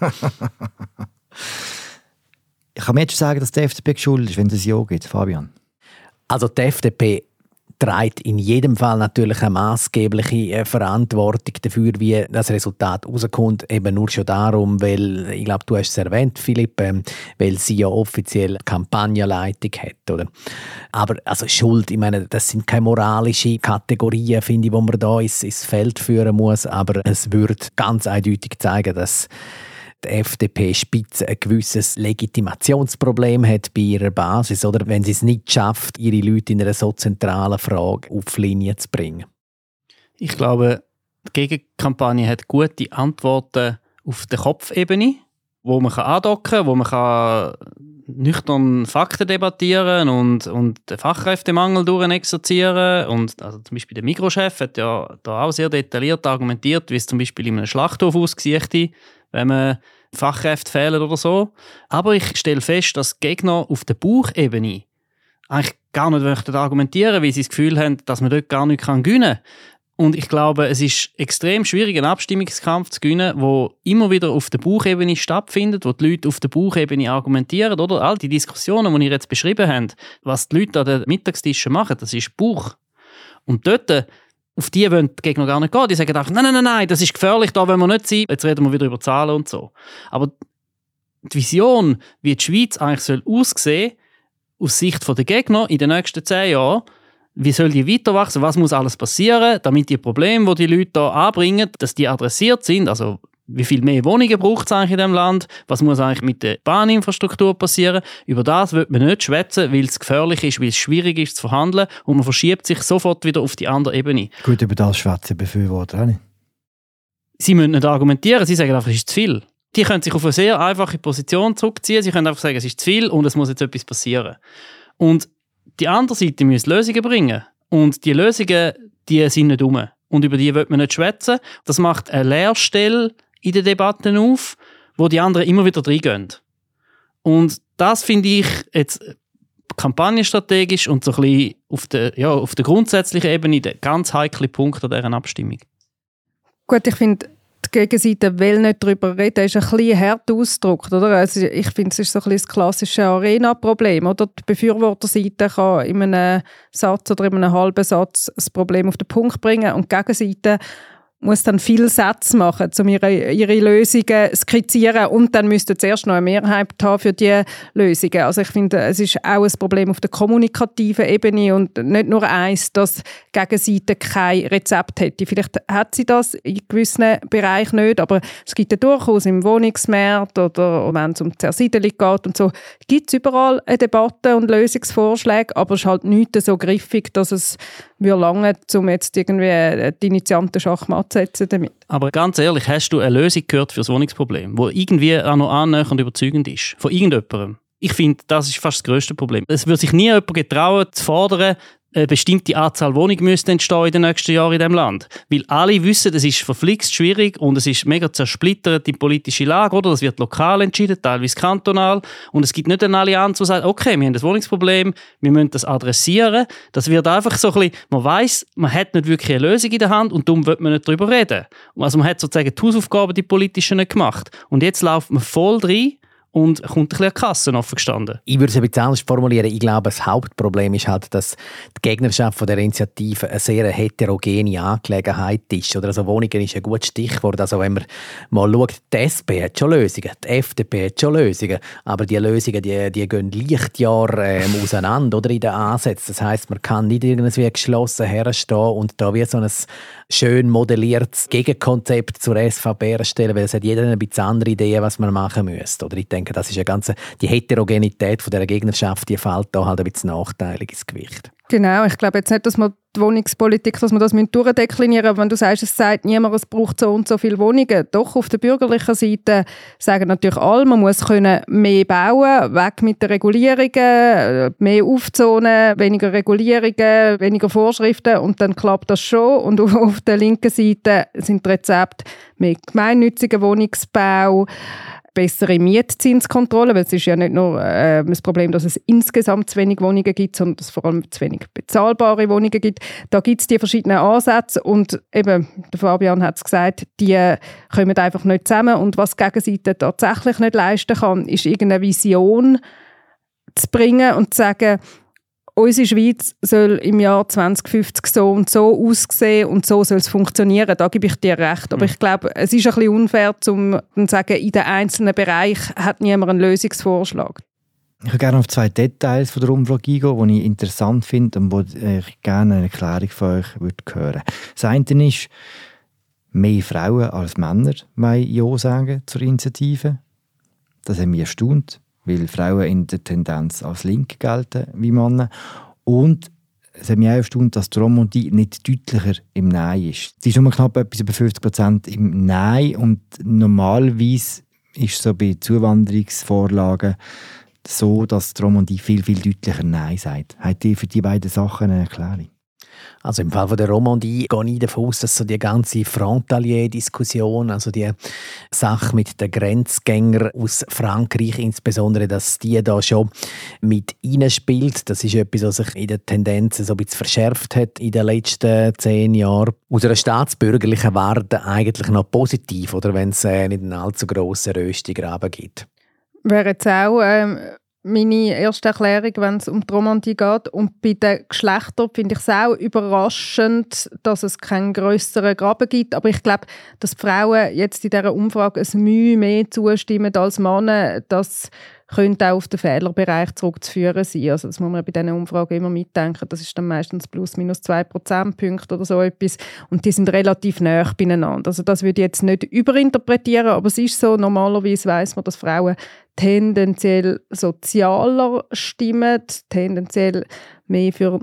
Ich kann mir jetzt sagen, dass die FDP schuld ist, wenn es ein Ja gibt, Fabian. Also die FDP trägt in jedem Fall natürlich eine maßgebliche Verantwortung dafür, wie das Resultat rauskommt. Eben nur schon darum, weil, ich glaube, du hast es erwähnt, Philipp, weil sie ja offiziell Kampagnenleitung hat, oder? Aber also Schuld, ich meine, das sind keine moralischen Kategorien, finde ich, die man da ins Feld führen muss, aber es würde ganz eindeutig zeigen, dass die FDP-Spitze ein gewisses Legitimationsproblem hat bei ihrer Basis, oder wenn sie es nicht schafft, ihre Leute in einer so zentralen Frage auf die Linie zu bringen. Ich glaube, die Gegenkampagne hat gute Antworten auf der Kopfebene, wo man andocken kann, wo man nüchtern Fakten debattieren und den Fachkräftemangel durchexerzieren. Und also zum Beispiel der Mikrochef hat ja da auch sehr detailliert argumentiert, wie es zum Beispiel in einem Schlachthof aussieht, wenn man Fachkräfte fehlen oder so. Aber ich stelle fest, dass Gegner auf der Bauchebene eigentlich gar nicht möchten argumentieren, weil sie das Gefühl haben, dass man dort gar nicht gewinnen kann. Und ich glaube, es ist extrem schwierig, einen Abstimmungskampf zu gewinnen, der immer wieder auf der Bauchebene stattfindet, wo die Leute auf der Bauchebene argumentieren. Oder all die Diskussionen, die ihr jetzt beschrieben habt, was die Leute an den Mittagstischen machen, das ist Bauch. Und dort auf die wollen die Gegner gar nicht gehen. Die sagen einfach, nein, das ist gefährlich, da wollen wir nicht sein. Jetzt reden wir wieder über Zahlen und so. Aber die Vision, wie die Schweiz eigentlich aussehen soll, aus Sicht der Gegner in den nächsten 10 Jahren, wie soll die weiter wachsen, was muss alles passieren, damit die Probleme, die die Leute hier anbringen, dass die adressiert sind, also wie viel mehr Wohnungen braucht es eigentlich in diesem Land? Was muss eigentlich mit der Bahninfrastruktur passieren? Über das wird man nicht schwätzen, weil es gefährlich ist, weil es schwierig ist zu verhandeln und man verschiebt sich sofort wieder auf die andere Ebene. Gut, über das schwätzen Befürworter auch nicht. Sie müssen nicht argumentieren, sie sagen einfach, es ist zu viel. Die können sich auf eine sehr einfache Position zurückziehen, sie können einfach sagen, es ist zu viel und es muss jetzt etwas passieren. Und die andere Seite muss Lösungen bringen. Und die Lösungen, die sind nicht rum. Und über die wird man nicht schwätzen. Das macht eine Leerstelle in den Debatten auf, wo die anderen immer wieder reingehen. Und das finde ich jetzt kampagnenstrategisch und so ein bisschen auf der grundsätzlichen Ebene der ganz heikle Punkt an dieser Abstimmung. Gut, ich finde, die Gegenseite will nicht darüber reden, ist ein bisschen hart ausgedrückt, oder? Also ich finde, es ist so ein bisschen das klassische Arena-Problem, oder? Die Befürworterseite kann in einem Satz oder in einem halben Satz das Problem auf den Punkt bringen und die Gegenseite muss dann viele Sätze machen, um ihre Lösungen skizzieren und dann müsste zuerst noch eine Mehrheit haben für diese Lösungen. Also ich finde, es ist auch ein Problem auf der kommunikativen Ebene und nicht nur eins, dass die Gegenseite kein Rezept hätte. Vielleicht hat sie das in gewissen Bereichen nicht, aber es gibt ja durchaus im Wohnungsmarkt oder wenn es um die Zersiedelung geht und so, gibt es überall eine Debatte und Lösungsvorschläge, aber es ist halt nicht so griffig, dass es lange, um jetzt irgendwie die Initianten Schachmatt zu setzen damit. Aber ganz ehrlich, hast du eine Lösung gehört für das Wohnungsproblem, die irgendwie auch noch annähernd überzeugend ist? Von irgendjemandem? Ich finde, das ist fast das grösste Problem. Es würde sich nie jemand getrauen, zu fordern, eine bestimmte Anzahl Wohnungen müsste entstehen in den nächsten Jahren in diesem Land. Weil alle wissen, es ist verflixt schwierig und es ist mega zersplittert, die politische Lage, oder? Das wird lokal entschieden, teilweise kantonal. Und es gibt nicht eine Allianz, die sagt, okay, wir haben das Wohnungsproblem, wir müssen das adressieren. Das wird einfach so ein bisschen, man weiss, man hat nicht wirklich eine Lösung in der Hand und darum wird man nicht darüber reden. Also man hat sozusagen die Hausaufgaben, die politischen, nicht gemacht. Und jetzt läuft man voll rein und kommt ein bisschen an die Kasse offen gestanden. Ich würde es ein bisschen anders formulieren. Ich glaube, das Hauptproblem ist halt, dass die Gegnerschaft von der Initiative eine sehr heterogene Angelegenheit ist. Oder also Wohnungen ist ein gutes Stichwort. Also wenn man mal schaut, die SP hat schon Lösungen, die FDP hat schon Lösungen, aber die Lösungen die gehen Lichtjahre auseinander oder in den Ansätzen. Das heisst, man kann nicht irgendwie geschlossen herstehen und da wie so ein schön modelliertes Gegenkonzept zur SVP erstellen, weil es hat jeder ein bisschen andere Ideen, was man machen müsste. Oder ich denke, das ist die Heterogenität von der Gegnerschaft, die fällt da halt ein bisschen nachteilig ins Gewicht. Genau, ich glaube jetzt nicht, dass man die Wohnungspolitik, dass man das durchdeklinieren müssen. Aber wenn du sagst, es sagt niemand, es braucht so und so viele Wohnungen. Doch, auf der bürgerlichen Seite sagen natürlich alle, man muss können mehr bauen, weg mit den Regulierungen, mehr aufzonen, weniger Regulierungen, weniger Vorschriften und dann klappt das schon. Und auf der linken Seite sind die Rezepte mehr gemeinnütziger Wohnungsbau, bessere Mietzinskontrolle, weil es ist ja nicht nur das Problem, dass es insgesamt zu wenig Wohnungen gibt, sondern dass es vor allem zu wenig bezahlbare Wohnungen gibt. Da gibt es die verschiedenen Ansätze und eben, der Fabian hat es gesagt, die kommen einfach nicht zusammen und was die Gegenseite tatsächlich nicht leisten kann, ist irgendeine Vision zu bringen und zu sagen, unsere Schweiz soll im Jahr 2050 so und so aussehen und so soll es funktionieren. Da gebe ich dir recht. Aber ich glaube, es ist ein bisschen unfair, zu sagen, in den einzelnen Bereichen hat niemand einen Lösungsvorschlag. Ich würde gerne auf 2 Details von der Umfrage eingehen, die ich interessant finde und wo ich gerne eine Erklärung von euch hören würde. Das eine ist, mehr Frauen als Männer wollen Ja sagen zur Initiative. Das hat mich erstaunt, weil Frauen in der Tendenz als link gelten wie Männer. Und es hat mich auch erstaunt, dass die Romandie nicht deutlicher im Nein ist. Sie ist nur knapp etwas über 50% im Nein und normalerweise ist so bei Zuwanderungsvorlagen so, dass die Romandie viel, viel deutlicher Nein sagt. Habt ihr für die beiden Sachen eine Erklärung? Also im Fall von der Romandie gehe ich davon aus, dass so die ganze Frontalier-Diskussion, also die Sache mit den Grenzgängern aus Frankreich insbesondere, dass die da schon mit reinspielt. Das ist etwas, was sich in der Tendenz so ein bisschen verschärft hat in den letzten 10 Jahren. Aus einer staatsbürgerlichen Warte eigentlich noch positiv, oder wenn es nicht einen allzu grossen Röstigraben gibt. Wäre jetzt auch meine erste Erklärung, wenn es um die Romandie geht. Und bei den Geschlechtern finde ich es auch überraschend, dass es keinen grösseren Graben gibt. Aber ich glaube, dass die Frauen jetzt in dieser Umfrage ein Mühe mehr zustimmen als Männer, das könnte auch auf den Fehlerbereich zurückzuführen sein. Also das muss man bei diesen Umfragen immer mitdenken. Das ist dann meistens plus minus 2 Prozentpunkte oder so etwas. Und die sind relativ nahe beieinander. Also das würde ich jetzt nicht überinterpretieren, aber es ist so, normalerweise weiss man, dass Frauen tendenziell sozialer stimmen, tendenziell mehr für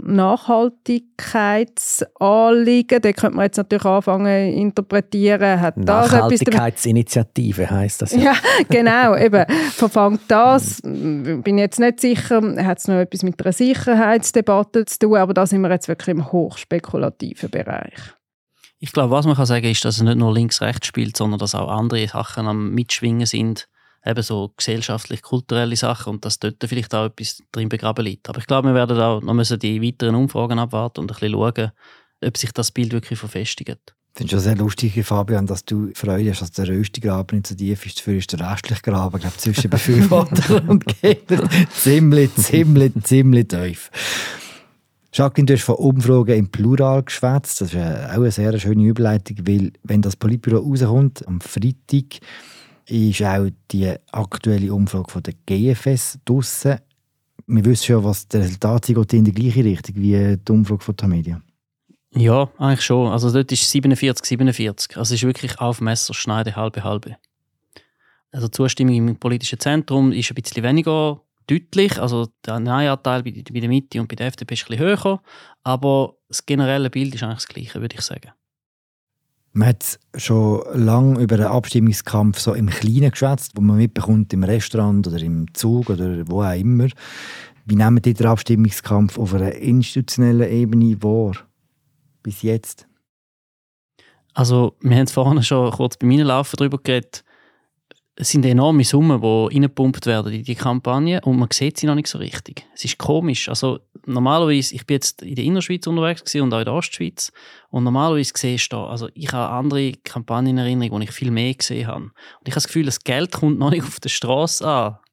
Nachhaltigkeitsanliegen. Da könnte man jetzt natürlich anfangen zu interpretieren. Hat das Nachhaltigkeitsinitiative heisst das ja. Ja, genau. Eben, verfangt das. Bin jetzt nicht sicher, hat es noch etwas mit einer Sicherheitsdebatte zu tun, aber da sind wir jetzt wirklich im hochspekulativen Bereich. Ich glaube, was man kann sagen, ist, dass es nicht nur links-rechts spielt, sondern dass auch andere Sachen am Mitschwingen sind. Eben so gesellschaftlich-kulturelle Sachen und dass dort vielleicht auch etwas drin begraben liegt. Aber ich glaube, wir werden auch noch die weiteren Umfragen abwarten und ein bisschen schauen, ob sich das Bild wirklich verfestigt. Ich finde es schon sehr lustig, Fabian, dass du Freude hast, dass der Röstigraben nicht so tief ist. Dafür ist der restliche Graben, glaube ich, zwischen Befürworter und Gegner ziemlich tief. Jacqueline, du hast von Umfragen im Plural geschwätzt. Das ist auch eine sehr schöne Überleitung, weil wenn das Politbüro rauskommt, am Freitag, ist auch die aktuelle Umfrage von der GFS draussen. Wir wissen schon, was das Resultat ist, geht in die gleiche Richtung wie die Umfrage von Tamedia. Ja, eigentlich schon. Also dort ist 47. Also es ist wirklich auf Messerschneide, halbe. Also die Zustimmung im politischen Zentrum ist ein bisschen weniger deutlich. Also der Nein-Anteil bei der Mitte und bei der FDP ist ein bisschen höher. Aber das generelle Bild ist eigentlich das Gleiche, würde ich sagen. Man hat schon lange über den Abstimmungskampf so im Kleinen geschwätzt, wo man mitbekommt im Restaurant oder im Zug oder wo auch immer. Wie nehmen die den Abstimmungskampf auf einer institutionellen Ebene wahr? Bis jetzt? Also wir haben vorhin schon kurz beim Reinlaufen darüber geredet. Es sind enorme Summen, die reingepumpt werden in die Kampagne und man sieht sie noch nicht so richtig. Es ist komisch. Also normalerweise, ich bin jetzt in der Innerschweiz unterwegs und auch in der Ostschweiz und normalerweise siehst du da, also ich habe andere Kampagnen in Erinnerung, wo ich viel mehr gesehen habe. Und ich habe das Gefühl, das Geld kommt noch nicht auf der Straße an.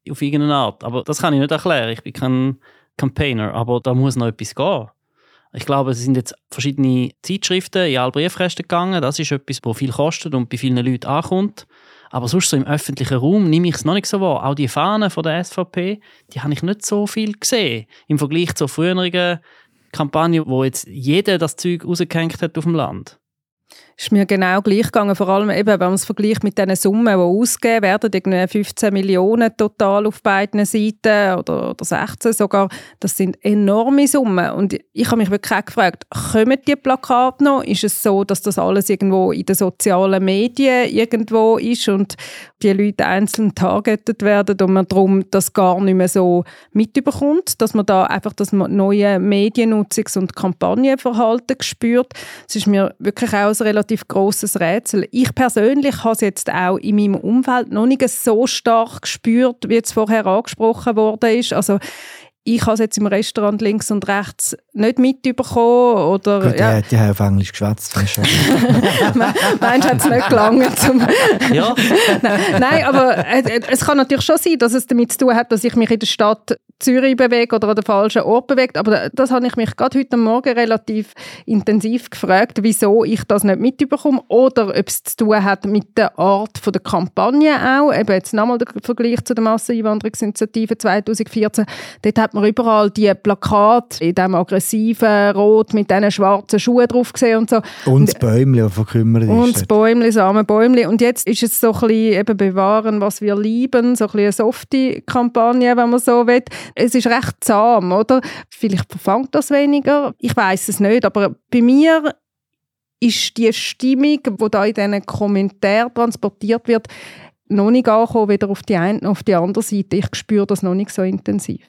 auf irgendeine Art. Aber das kann ich nicht erklären. Ich bin kein Campaigner, aber da muss noch etwas gehen. Ich glaube, es sind jetzt verschiedene Zeitschriften in alle Briefkästen gegangen. Das ist etwas, das viel kostet und bei vielen Leuten ankommt. Aber sonst so im öffentlichen Raum nehme ich es noch nicht so wahr. Auch die Fahnen von der SVP, die habe ich nicht so viel gesehen. Im Vergleich zur früheren Kampagne, wo jetzt jeder das Zeug rausgehängt hat auf dem Land. Ist mir genau gleich gegangen, vor allem eben, wenn man es vergleicht mit den Summen, die ausgegeben werden, irgendwie 15 Millionen total auf beiden Seiten oder 16 sogar, das sind enorme Summen. Und ich habe mich wirklich auch gefragt, kommen die Plakate noch? Ist es so, dass das alles irgendwo in den sozialen Medien irgendwo ist und die Leute einzeln targetet werden und man darum das gar nicht mehr so mitbekommt, dass man da einfach das neue Mediennutzungs- und Kampagnenverhalten spürt? Es ist mir wirklich auch ein relativ grosses Rätsel. Ich persönlich habe es jetzt auch in meinem Umfeld noch nicht so stark gespürt, wie es vorher angesprochen worden ist. Also ich habe es jetzt im Restaurant links und rechts nicht mitbekommen. Oder, gut, ja. Die haben auf Englisch geschwätzt. Meinst du, hat es nicht gelangt? Ja. Nein, aber es kann natürlich schon sein, dass es damit zu tun hat, dass ich mich in der Stadt Zürich bewege oder an den falschen Ort bewege. Aber das habe ich mich gerade heute Morgen relativ intensiv gefragt, wieso ich das nicht mitbekomme oder ob es zu tun hat mit der Art von der Kampagne auch. Eben jetzt nochmal der Vergleich zu der Masseneinwanderungsinitiative 2014. Dort hat man überall die Plakate in diesem aggressiven Rot mit diesen schwarzen Schuhen drauf gesehen und so. Und das Bäumchen, das verkümmert ist. Und das Bäumchen, Samenbäumchen. Und jetzt ist es so ein bisschen eben bewahren, was wir lieben, so ein bisschen eine softe Kampagne, wenn man so will. Es ist recht zahm, oder? Vielleicht verfängt das weniger, ich weiss es nicht, aber bei mir ist die Stimmung, die da in diesen Kommentaren transportiert wird, noch nicht angekommen, weder auf die eine noch auf die andere Seite. Ich spüre das noch nicht so intensiv.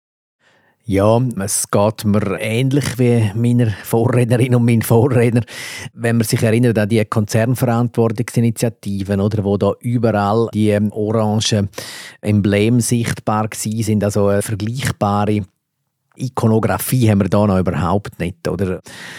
Ja, es geht mir ähnlich wie meiner Vorrednerin und mein Vorredner. Wenn man sich erinnert an die Konzernverantwortungsinitiativen, oder, wo da überall die orangen Embleme sichtbar sind, also eine vergleichbare Ikonografie haben wir da noch überhaupt nicht, oder?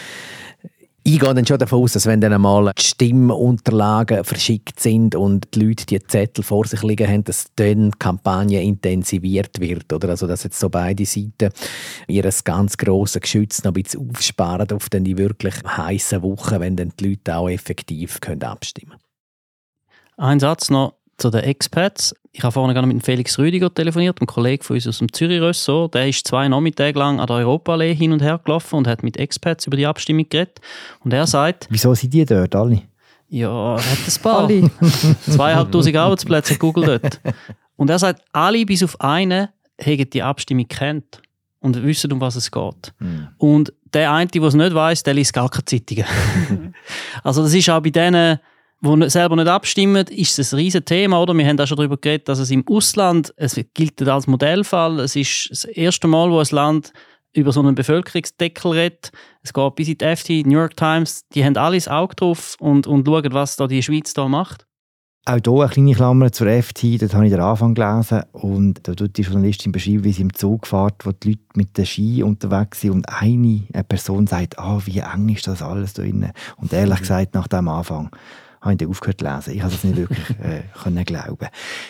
Ich gehe dann schon davon aus, dass wenn dann einmal die Stimmunterlagen verschickt sind und die Leute die Zettel vor sich liegen haben, dass dann die Kampagne intensiviert wird. Oder? Also, dass jetzt so beide Seiten ihr ganz grosses Geschütz noch ein bisschen aufsparen auf dann die wirklich heissen Wochen, wenn dann die Leute auch effektiv abstimmen können. Ein Satz noch zu den Expats. Ich habe vorhin gerade mit Felix Rüdiger telefoniert, einem Kollegen von uns aus dem Zürich-Ressort. Der ist 2 Nachmittage lang an der Europaallee hin und her gelaufen und hat mit Expats über die Abstimmung geredet. Und er sagt... Wieso sind die dort alle? Ja, hat ein paar. 2'500 Arbeitsplätze, Google dort. Und er sagt, alle bis auf einen haben die Abstimmung gekannt und wissen, um was es geht. Und der eine, der es nicht weiss, der liest gar keine Zeitungen. Also das ist auch bei denen, die selber nicht abstimmen, ist es ein riesiges Thema. Oder? Wir haben auch schon darüber geredet, dass es im Ausland, es gilt als Modellfall, es ist das erste Mal, wo ein Land über so einen Bevölkerungsdeckel redet. Es geht bis in die FT, New York Times, die haben alles Auge drauf und schauen, was da die Schweiz da macht. Auch hier eine kleine Klammer zur FT, dort habe ich den Anfang gelesen und da tut die Journalistin beschreiben, wie sie im Zug fährt, wo die Leute mit den Ski unterwegs sind und eine Person sagt, wie eng ist das alles da drin. Und ehrlich gesagt, nach dem Anfang habe ich dann aufgehört zu lesen. Ich habe das nicht wirklich können glauben.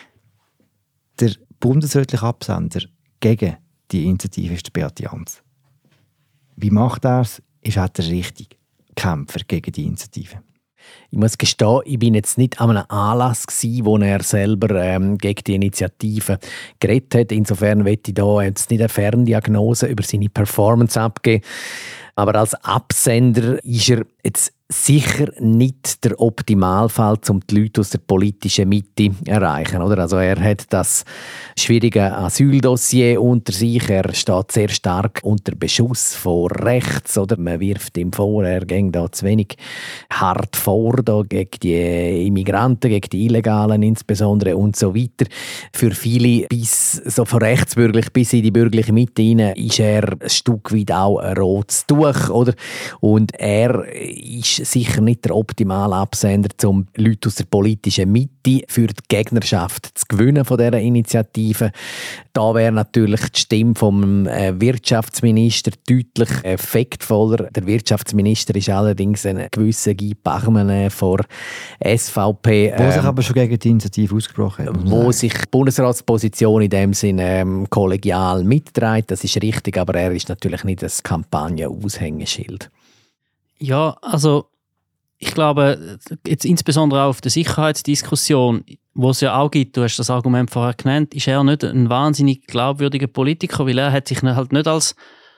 Der bundesrätliche Absender gegen die Initiative ist der Beat Jans. Wie macht er es? Ist er der richtige Kämpfer gegen die Initiative? Ich muss gestehen, ich bin jetzt nicht an einem Anlass gewesen, wo er selber gegen die Initiative geredet hat. Insofern möchte ich da jetzt nicht eine Ferndiagnose über seine Performance abgeben. Aber als Absender ist er jetzt sicher nicht der Optimalfall, um die Leute aus der politischen Mitte zu erreichen. Oder? Also er hat das schwierige Asyldossier unter sich. Er steht sehr stark unter Beschuss von rechts. Oder? Man wirft ihm vor, er ging da zu wenig hart vor da gegen die Immigranten, gegen die Illegalen insbesondere und so weiter. Für viele, bis so von rechtsbürgerlich bis in die bürgerliche Mitte hinein, ist er ein Stück weit auch ein rotes Tuch. Oder? Und er ist ist sicher nicht der optimale Absender, um Leute aus der politischen Mitte für die Gegnerschaft zu gewinnen von dieser Initiative. Da wäre natürlich die Stimme vom Wirtschaftsminister deutlich effektvoller. Der Wirtschaftsminister ist allerdings ein gewisser Guy Parmelin vor SVP. Wo sich aber schon gegen die Initiative ausgesprochen hat. Wo sich die Bundesratsposition in dem Sinne kollegial mitträgt, das ist richtig, aber er ist natürlich nicht das Kampagne-Aushängeschild. Ja, also ich glaube, jetzt insbesondere auch auf der Sicherheitsdiskussion, wo es ja auch gibt, du hast das Argument vorher genannt, ist er nicht ein wahnsinnig glaubwürdiger Politiker, weil er hat sich halt nicht als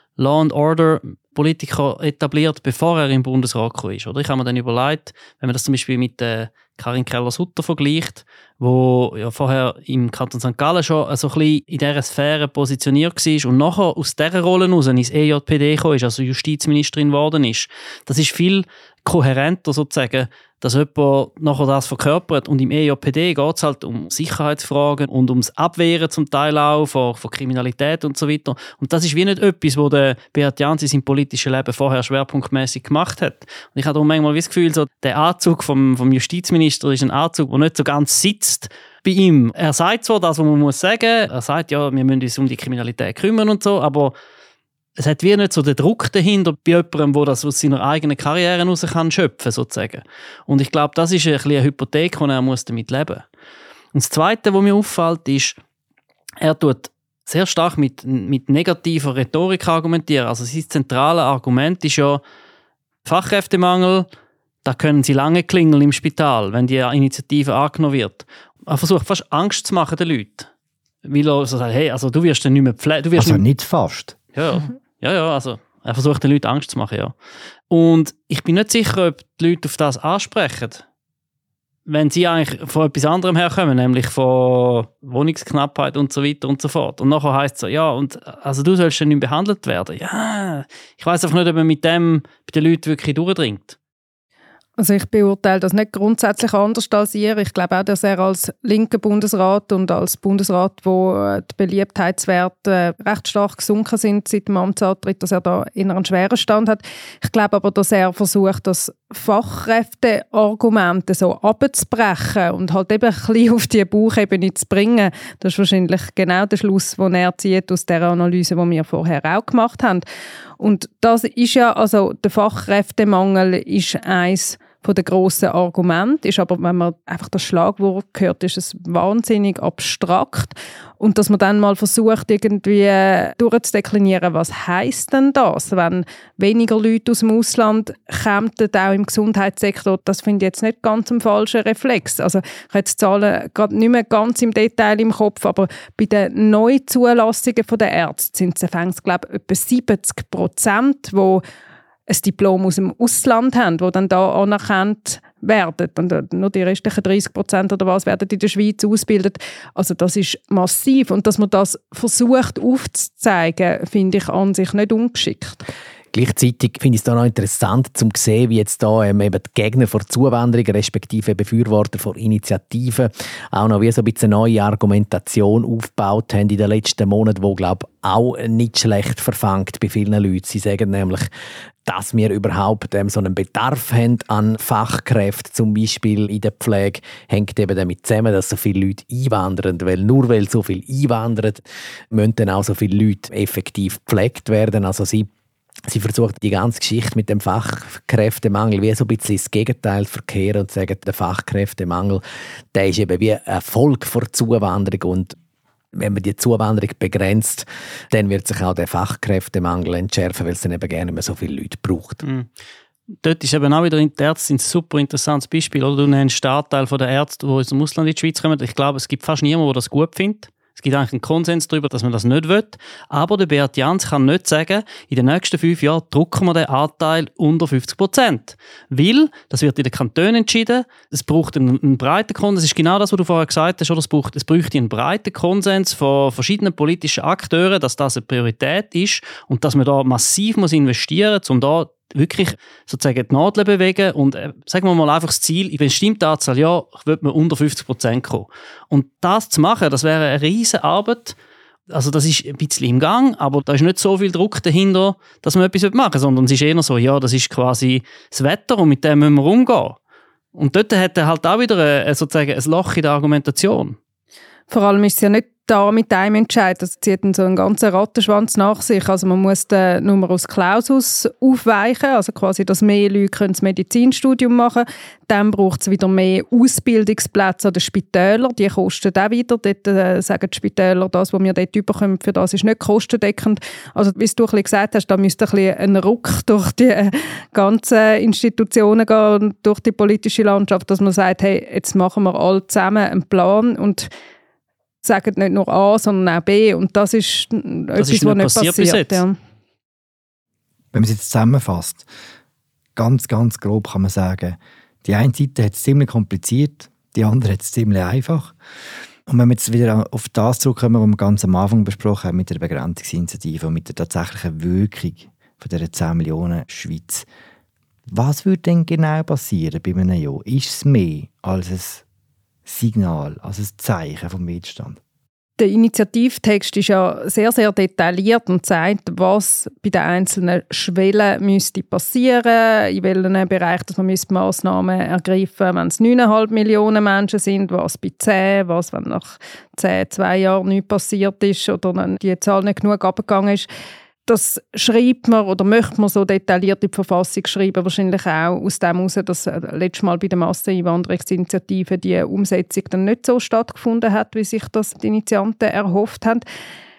Law-and-Order-Politiker etabliert, bevor er im Bundesrat gekommen ist. Oder? Ich habe mir dann überlegt, wenn man das zum Beispiel mit Karin Keller-Sutter vergleicht, wo ja vorher im Kanton St. Gallen schon so ein bisschen in dieser Sphäre positioniert war und nachher aus dieser Rolle heraus ins EJPD gekommen ist, also Justizministerin geworden ist. Das ist viel kohärenter sozusagen, dass jemand nachher das verkörpert. Und im EJPD geht es halt um Sicherheitsfragen und ums Abwehren zum Teil auch von Kriminalität und so weiter. Und das ist wie nicht etwas, was der Beat Jans in seinem politischen Leben vorher schwerpunktmäßig gemacht hat. Und ich habe darum manchmal das Gefühl, so, der Anzug vom Justizminister ist ein Anzug, der nicht so ganz sitzt bei ihm. Er sagt zwar das, was man muss sagen. Er sagt, ja, wir müssen uns um die Kriminalität kümmern und so, aber es hat wie nicht so den Druck dahinter bei jemandem, der das aus seiner eigenen Karriere heraus kann schöpfen sozusagen. Und ich glaube, das ist ein bisschen eine Hypothek, und er muss damit leben. Und das Zweite, was mir auffällt, ist, er tut sehr stark mit negativer Rhetorik argumentieren. Also sein zentrales Argument ist ja Fachkräftemangel, da können sie lange klingeln im Spital, wenn die Initiative angenommen wird. Er versucht fast Angst zu machen den Leuten. Weil er so sagt, hey, also du wirst dann nicht mehr pflegen. Also nicht fast? Ja, also er versucht den Leuten Angst zu machen, ja. Und ich bin nicht sicher, ob die Leute auf das ansprechen, wenn sie eigentlich von etwas anderem herkommen, nämlich von Wohnungsknappheit und so weiter und so fort. Und nachher heisst es so, ja, und also du sollst dann nicht behandelt werden. Ja, ich weiss einfach nicht, ob man mit dem bei den Leuten wirklich durchdringt. Also ich beurteile das nicht grundsätzlich anders als ihr. Ich glaube auch, dass er als linker Bundesrat und als Bundesrat, wo die Beliebtheitswerte recht stark gesunken sind seit dem Amtsantritt, dass er da eher einen schweren Stand hat. Ich glaube aber, dass er versucht, das Fachkräfteargumente so abzubrechen und halt eben ein bisschen auf die Bauchebene zu bringen. Das ist wahrscheinlich genau der Schluss, den er zieht aus der Analyse, die wir vorher auch gemacht haben. Und das ist ja, also der Fachkräftemangel ist eins von den grossen Argumenten, ist aber, wenn man einfach das Schlagwort hört, ist es wahnsinnig abstrakt. Und dass man dann mal versucht, irgendwie durchzudeklinieren, was heisst denn das, wenn weniger Leute aus dem Ausland kommen, auch im Gesundheitssektor, das finde ich jetzt nicht ganz ein falscher Reflex. Also ich habe jetzt die Zahlen gerade nicht mehr ganz im Detail im Kopf, aber bei den Neuzulassungen der Ärzte sind es, glaube ich, etwa 70%, die ein Diplom aus dem Ausland haben, die dann da anerkannt werden. Und nur die restlichen 30% oder was werden in der Schweiz ausgebildet. Also das ist massiv. Und dass man das versucht aufzuzeigen, finde ich an sich nicht ungeschickt. Gleichzeitig finde ich es da noch interessant, zu sehen, wie jetzt da eben die Gegner vor Zuwanderung, respektive Befürworter vor Initiativen, auch noch wie so ein bisschen eine neue Argumentation aufgebaut haben in den letzten Monaten, die, glaube ich, auch nicht schlecht verfangt bei vielen Leuten. Sie sagen nämlich, dass wir überhaupt so einen Bedarf haben an Fachkräften, zum Beispiel in der Pflege, hängt eben damit zusammen, dass so viele Leute einwandern. Weil so viele einwandern, müssen dann auch so viele Leute effektiv gepflegt werden. Also sie versucht die ganze Geschichte mit dem Fachkräftemangel wie so ein bisschen das Gegenteil zu verkehren und sagen, der Fachkräftemangel, der ist eben wie eine Folge der Zuwanderung, und wenn man die Zuwanderung begrenzt, dann wird sich auch der Fachkräftemangel entschärfen, weil es dann eben gerne mehr so viele Leute braucht. Dort ist eben auch wieder die Ärzte ein super interessantes Beispiel. Oder du nennst den Anteil der Ärzte, die aus dem Ausland in die Schweiz kommen. Ich glaube, es gibt fast niemanden, der das gut findet. Es gibt eigentlich einen Konsens darüber, dass man das nicht will. Aber der Beat Jans kann nicht sagen, in den nächsten 5 Jahren drücken wir den Anteil unter 50%. Weil, das wird in den Kantonen entschieden, es braucht einen breiten Konsens. Das ist genau das, was du vorher gesagt hast. Oder? Es bräuchte einen breiten Konsens von verschiedenen politischen Akteuren, dass das eine Priorität ist und dass man da massiv investieren muss, um da wirklich sozusagen die Nadel bewegen und sagen wir mal einfach das Ziel, in bestimmter Anzahl Jahren wird man unter 50% kommen. Und das zu machen, das wäre eine riesige Arbeit Also das ist ein bisschen im Gang, aber da ist nicht so viel Druck dahinter, dass man etwas machen will, sondern es ist eher so, ja, das ist quasi das Wetter und mit dem müssen wir umgehen. Und dort hat er halt auch wieder sozusagen ein Loch in der Argumentation. Vor allem ist es ja nicht da mit einem Entscheid. Das zieht so einen ganzen Rattenschwanz nach sich. Also man muss den Numerus Clausus aufweichen, also quasi, dass mehr Leute das Medizinstudium machen können. Dann braucht es wieder mehr Ausbildungsplätze an den Spitälern. Die kosten auch wieder. Dort sagen die Spitäler, das, was wir dort bekommen, für das ist nicht kostendeckend. Also wie du ein bisschen gesagt hast, da müsste ein bisschen ein Ruck durch die ganzen Institutionen gehen und durch die politische Landschaft, dass man sagt, hey, jetzt machen wir alle zusammen einen Plan und sagen nicht nur A, sondern auch B. Und das ist etwas, was nicht passiert. Ja. Wenn man es jetzt zusammenfasst, ganz, ganz grob kann man sagen, die eine Seite hat es ziemlich kompliziert, die andere hat es ziemlich einfach. Und wenn wir jetzt wieder auf das zurückkommen, was wir ganz am Anfang besprochen haben, mit der Begrenzungsinitiative und mit der tatsächlichen Wirkung von dieser 10 Millionen Schweiz, was würde denn genau passieren bei einem Jahr? Ist es mehr als ein Signal, als ein Zeichen vom Widerstand? Der Initiativtext ist ja sehr, sehr detailliert und zeigt, was bei den einzelnen Schwellen müsste passieren, in welchem Bereich dass man Massnahmen ergreifen müsste, wenn es 9,5 Millionen Menschen sind, was bei 10, was wenn nach 10, 2 Jahren nichts passiert ist oder wenn die Zahl nicht genug abgegangen ist. Das schreibt man oder möchte man so detailliert in die Verfassung schreiben, wahrscheinlich auch aus dem heraus, dass letztes Mal bei der Masseneinwanderungsinitiative die Umsetzung dann nicht so stattgefunden hat, wie sich das die Initianten erhofft haben.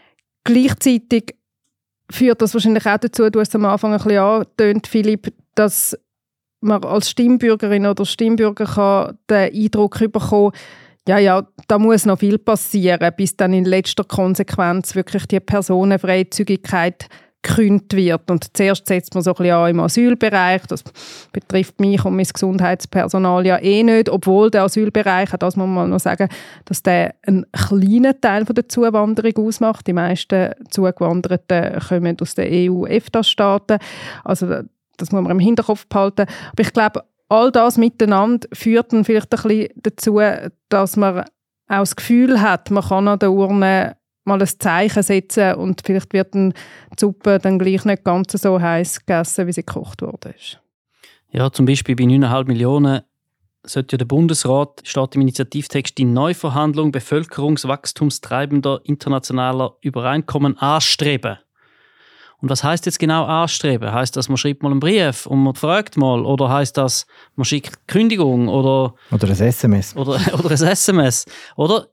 Gleichzeitig führt das wahrscheinlich auch dazu, du hast es am Anfang ein bisschen angetönt, Philipp, dass man als Stimmbürgerin oder Stimmbürger kann den Eindruck bekommen, ja, da muss noch viel passieren, bis dann in letzter Konsequenz wirklich die Personenfreizügigkeit gekündigt wird. Und zuerst setzt man so ein bisschen an im Asylbereich. Das betrifft mich und mein Gesundheitspersonal ja eh nicht, obwohl der Asylbereich, das muss man mal noch sagen, dass der einen kleinen Teil von der Zuwanderung ausmacht. Die meisten Zugewanderten kommen aus den EU-EFTA-Staaten. Also das muss man im Hinterkopf behalten. Aber ich glaube, all das miteinander führt dann vielleicht ein bisschen dazu, dass man auch das Gefühl hat, man kann an der Urne mal ein Zeichen setzen und vielleicht wird die Suppe dann gleich nicht ganz so heiß gegessen, wie sie gekocht worden ist. Ja, zum Beispiel bei 9,5 Millionen sollte ja der Bundesrat, steht im Initiativtext, die Neuverhandlung bevölkerungswachstumstreibender internationaler Übereinkommen anstreben. Und was heisst jetzt genau anstreben? Heisst das, man schreibt mal einen Brief und man fragt mal? Oder heisst das, man schickt Kündigung? Oder ein SMS. Oder ein SMS. Oder?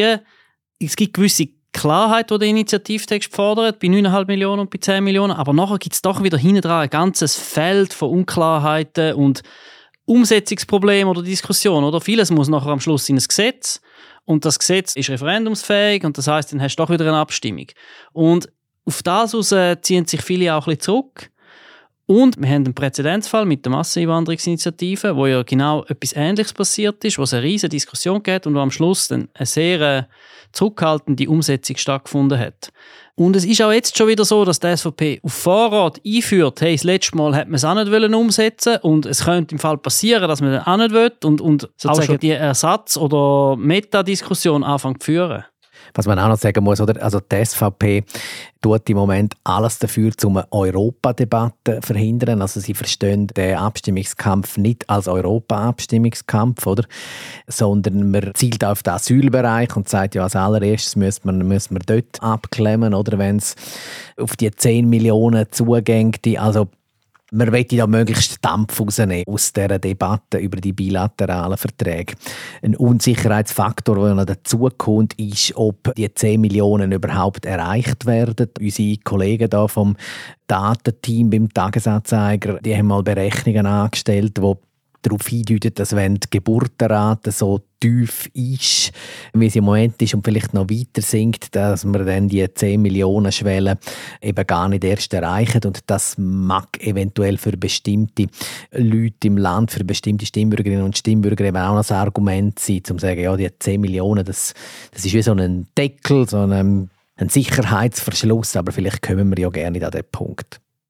Es gibt gewisse Klarheit, die der Initiativtext fordert, bei 9,5 Millionen und bei 10 Millionen. Aber nachher gibt es doch wieder hinten dran ein ganzes Feld von Unklarheiten und Umsetzungsproblemen oder Diskussionen. Oder? Vieles muss nachher am Schluss in ein Gesetz. Und das Gesetz ist referendumsfähig. Und das heisst, dann hast du doch wieder eine Abstimmung. Und auf das aus ziehen sich viele auch ein bisschen zurück. Und wir haben einen Präzedenzfall mit der Masseneinwanderungsinitiative, wo ja genau etwas Ähnliches passiert ist, wo es eine riesige Diskussion gab und wo am Schluss dann eine sehr zurückhaltende Umsetzung stattgefunden hat. Und es ist auch jetzt schon wieder so, dass die SVP auf Vorrat einführt, hey, das letzte Mal hat man es auch nicht umsetzen und es könnte im Fall passieren, dass man es auch nicht will und sozusagen die Ersatz- oder Metadiskussion anfängt zu führen. Was man auch noch sagen muss, oder? Also die SVP tut im Moment alles dafür, um eine Europadebatte zu verhindern. Also sie verstehen den Abstimmungskampf nicht als Europa-Abstimmungskampf, oder? Sondern man zielt auf den Asylbereich und sagt, ja, als allererstes müssen wir dort abklemmen, oder? Wenn es auf die 10 Millionen Zugänge, also man möchte da möglichst Dampf rausnehmen aus dieser Debatte über die bilateralen Verträge. Ein Unsicherheitsfaktor, der noch dazukommt, ist, ob die 10 Millionen überhaupt erreicht werden. Unsere Kollegen da vom Datenteam beim Tagesanzeiger, die haben mal Berechnungen angestellt, die darauf hindeuten, dass wenn die Geburtenrate so tief ist, wie sie im Moment ist und vielleicht noch weiter sinkt, dass wir dann die 10 Millionen Schwelle eben gar nicht erst erreichen. Und das mag eventuell für bestimmte Leute im Land, für bestimmte Stimmbürgerinnen und Stimmbürger eben auch ein Argument sein, um zu sagen, ja, die 10 Millionen, das ist wie so ein Deckel, so ein Sicherheitsverschluss, aber vielleicht kommen wir ja gerne an diesen Punkt.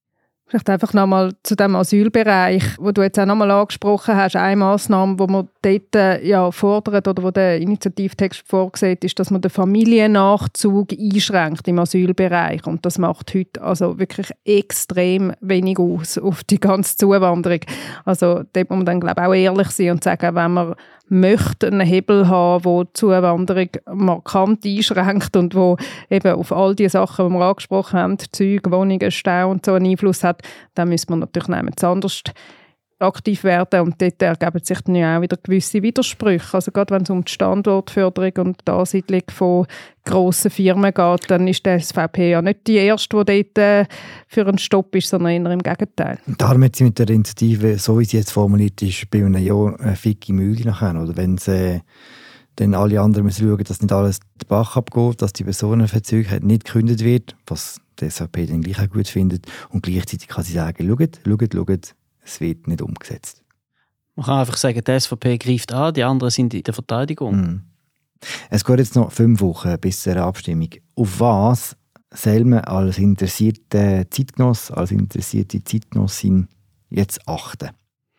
Vielleicht einfach nochmal zu dem Asylbereich, wo du jetzt auch nochmal angesprochen hast. Eine Massnahme, die man dort fordert oder wo der Initiativtext vorsieht, ist, dass man den Familiennachzug einschränkt im Asylbereich. Und das macht heute also wirklich extrem wenig aus auf die ganze Zuwanderung. Also dort muss man dann, glaube ich, auch ehrlich sein und sagen, wenn man möchte einen Hebel haben, der die Zuwanderung markant einschränkt und wo eben auf all die Sachen, die wir angesprochen haben, Zeug, Wohnungen, Stau und so einen Einfluss hat, dann müssen wir natürlich nirgends anders aktiv werden und dort ergeben sich dann ja auch wieder gewisse Widersprüche. Also gerade wenn es um die Standortförderung und die Ansiedlung von grossen Firmen geht, dann ist die SVP ja nicht die erste, die dort für einen Stopp ist, sondern eher im Gegenteil. Darum hat sie mit der Initiative, so wie sie jetzt formuliert ist, bei einem Jahr eine ficke Mühle nachher. Oder wenn sie dann alle anderen müssen schauen, dass nicht alles den Bach abgeht, dass die Personenverzug nicht gekündigt wird, was die SVP dann gleich auch gut findet. Und gleichzeitig kann sie sagen, schaut, es wird nicht umgesetzt. Man kann einfach sagen, die SVP greift an, die anderen sind in der Verteidigung. Es geht jetzt noch 5 Wochen bis zur Abstimmung. Auf was soll man als interessierte Zeitgenosse, als interessierte Zeitgenossin jetzt achten?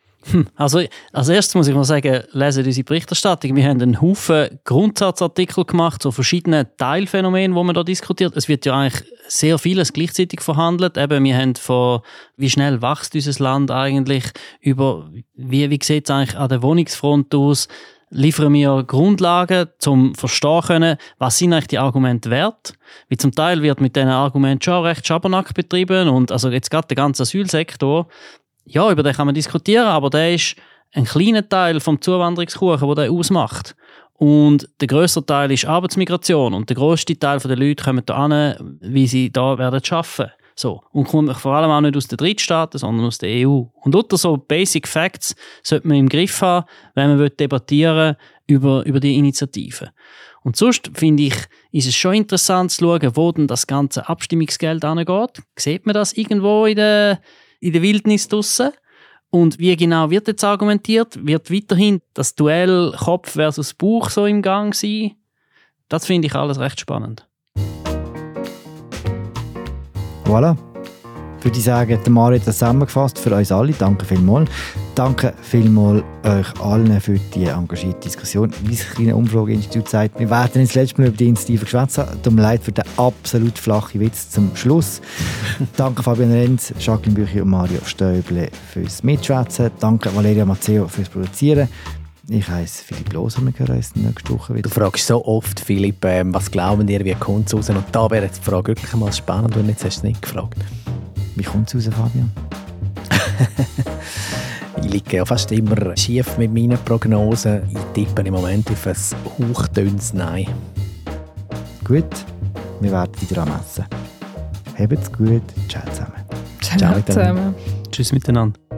Also als erstes muss ich mal sagen, lesen unsere Berichterstattung. Wir haben einen Haufen Grundsatzartikel gemacht zu verschiedenen Teilphänomenen, die man da diskutiert. Es wird ja eigentlich sehr vieles gleichzeitig verhandelt. Eben, wir haben von wie schnell wächst unser Land eigentlich, über wie sieht es eigentlich an der Wohnungsfront aus, liefern wir Grundlagen, zum verstehen können, was sind eigentlich die Argumente wert. Wie zum Teil wird mit diesen Argumenten schon recht Schabernack betrieben und also jetzt gerade der ganze Asylsektor, ja, über den kann man diskutieren, aber der ist ein kleiner Teil vom Zuwanderungskuchen, den der ausmacht. Und der grösste Teil ist Arbeitsmigration und der grösste Teil der Leute kommen da an, wie sie da werden arbeiten. So. Und kommt vor allem auch nicht aus den Drittstaaten, sondern aus der EU. Und unter so Basic Facts sollte man im Griff haben, wenn man debattieren über die Initiative. Und sonst, finde ich, ist es schon interessant zu schauen, wo denn das ganze Abstimmungsgeld angeht. Sieht man das irgendwo in der Wildnis draussen? Und wie genau wird jetzt argumentiert? Wird weiterhin das Duell Kopf versus Bauch so im Gang sein? Das finde ich alles recht spannend. Voilà. Würde ich sagen, der Mario hat das zusammengefasst für uns alle. Danke vielmals. Danke vielmals euch allen für die engagierte Diskussion. Wie das kleine Umfrageinstitut sagt, wir werden das letzte Mal über die Initiative geschwätzt. Tut mir leid für den absolut flachen Witz zum Schluss. Danke Fabian Renz, Jacqueline Büchi und Mario Stäuble fürs Mitschwätzen. Danke Valeria Mazzeo fürs Produzieren. Ich heiße Philipp Loser, wir hören uns nächste Woche wieder. Du fragst so oft, Philipp, was glauben dir, wie kommt es raus? Und da wäre jetzt die Frage wirklich mal spannend, und jetzt hast du es nicht gefragt. Wie kommt es raus, Fabian? Ich liege ja fast immer schief mit meinen Prognosen. Ich tippe im Moment auf ein hauchdünnes Nein. Gut, wir werden wieder am Essen. Habt's gut, ciao zusammen. Ciao zusammen. Tschüss miteinander.